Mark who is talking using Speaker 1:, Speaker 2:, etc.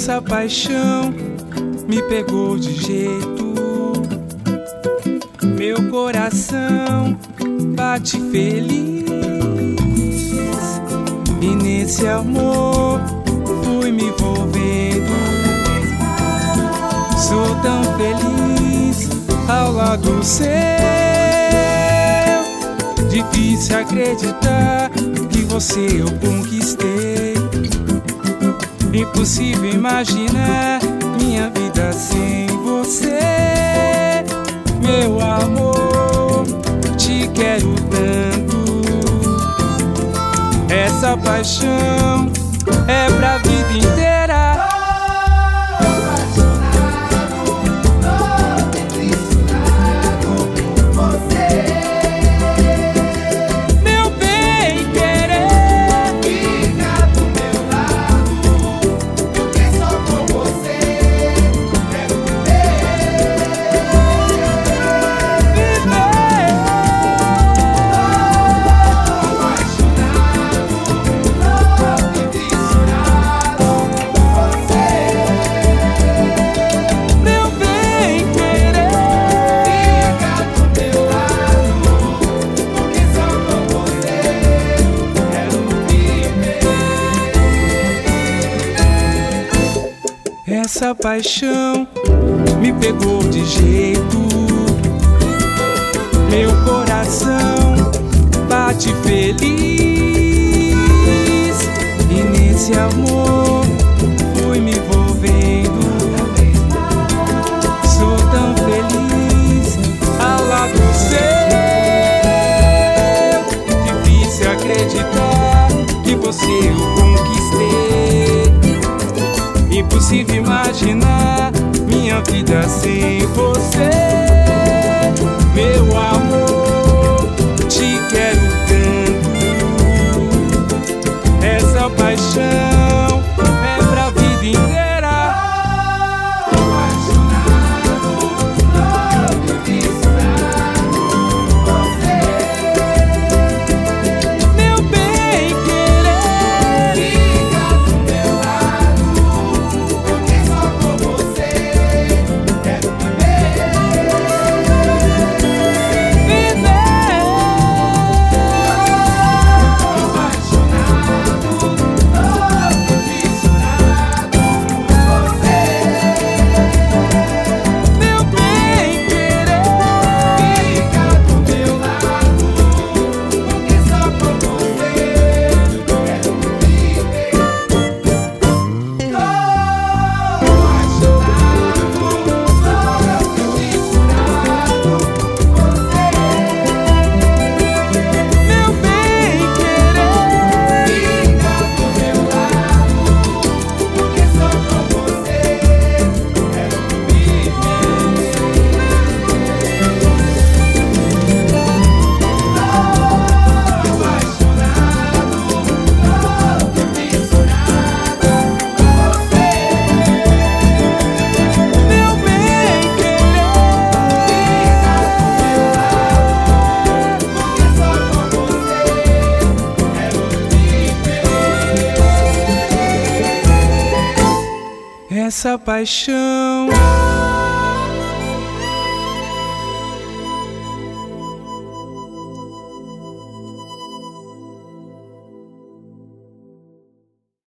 Speaker 1: Essa paixão me pegou de jeito. Meu coração bate feliz. E nesse amor fui me envolvendo. Sou tão feliz ao lado seu. Difícil acreditar que você eu conquistei. Impossível imaginar minha vida sem você. Meu amor, te quero tanto. Essa paixão é pra vida inteira. Essa paixão me pegou de jeito. Meu coração bate feliz. E nesse amor fui me envolvendo. Sou tão feliz ao lado seu. Difícil acreditar que você eu conquistei. Impossível imaginar minha vida sem você. Meu amor, te quero tanto. Essa paixão é pra vida inteira. Essa paixão